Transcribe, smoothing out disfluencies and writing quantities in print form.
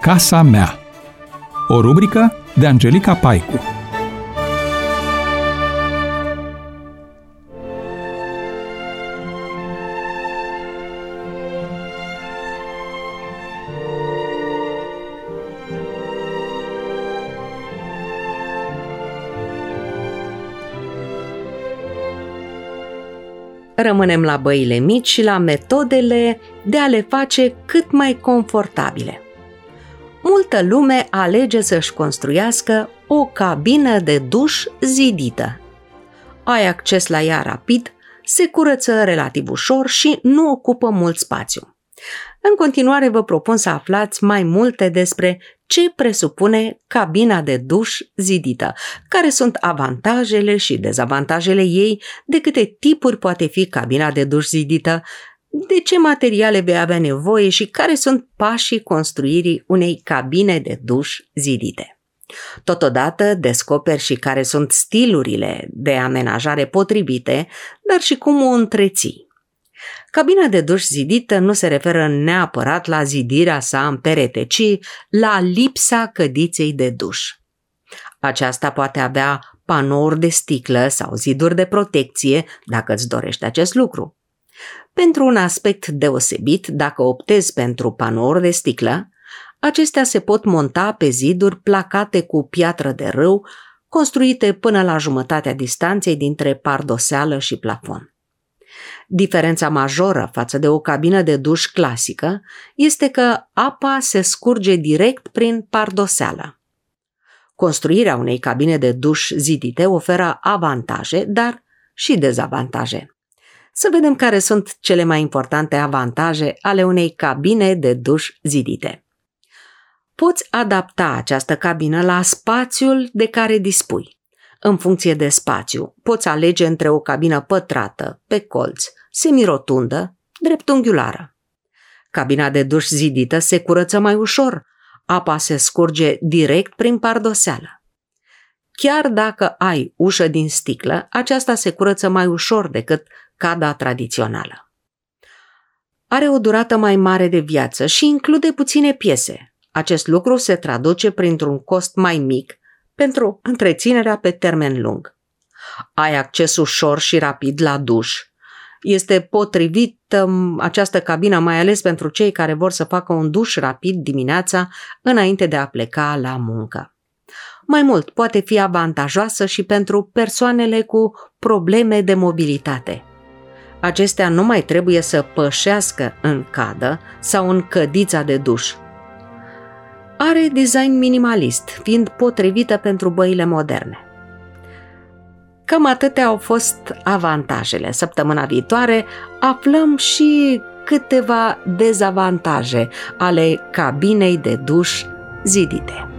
Casa mea. O rubrică de Angelica Paicu. Rămânem la băile mici și la metodele de a le face cât mai confortabile. Multă lume alege să-și construiască o cabină de duș zidită. Ai acces la ea rapid, se curăță relativ ușor și nu ocupă mult spațiu. În continuare vă propun să aflați mai multe despre ce presupune cabina de duș zidită, care sunt avantajele și dezavantajele ei, de câte tipuri poate fi cabina de duș zidită, de ce materiale vei avea nevoie și care sunt pașii construirii unei cabine de duș zidite. Totodată descoperi și care sunt stilurile de amenajare potrivite, dar și cum o întreții. Cabina de duș zidită nu se referă neapărat la zidirea sa în perete, ci la lipsa cădiței de duș. Aceasta poate avea panouri de sticlă sau ziduri de protecție, dacă îți dorești acest lucru. Pentru un aspect deosebit, dacă optezi pentru panouri de sticlă, acestea se pot monta pe ziduri placate cu piatră de râu, construite până la jumătatea distanței dintre pardoseală și plafon. Diferența majoră față de o cabină de duș clasică este că apa se scurge direct prin pardoseală. Construirea unei cabine de duș zidite oferă avantaje, dar și dezavantaje. Să vedem care sunt cele mai importante avantaje ale unei cabine de duș zidite. Poți adapta această cabină la spațiul de care dispui. În funcție de spațiu, poți alege între o cabină pătrată, pe colț, semirotundă, dreptunghiulară. Cabina de duș zidită se curăță mai ușor, apa se scurge direct prin pardoseală. Chiar dacă ai ușă din sticlă, aceasta se curăță mai ușor decât cada tradițională. Are o durată mai mare de viață și include puține piese. Acest lucru se traduce printr-un cost mai mic pentru întreținerea pe termen lung. Ai acces ușor și rapid la duș. Este potrivită această cabină mai ales pentru cei care vor să facă un duș rapid dimineața înainte de a pleca la muncă. Mai mult, poate fi avantajoasă și pentru persoanele cu probleme de mobilitate. Acestea nu mai trebuie să pășească în cadă sau în cădița de duș. Are design minimalist, fiind potrivită pentru băile moderne. Cam atâtea au fost avantajele. Săptămâna viitoare aflăm și câteva dezavantaje ale cabinei de duș zidite.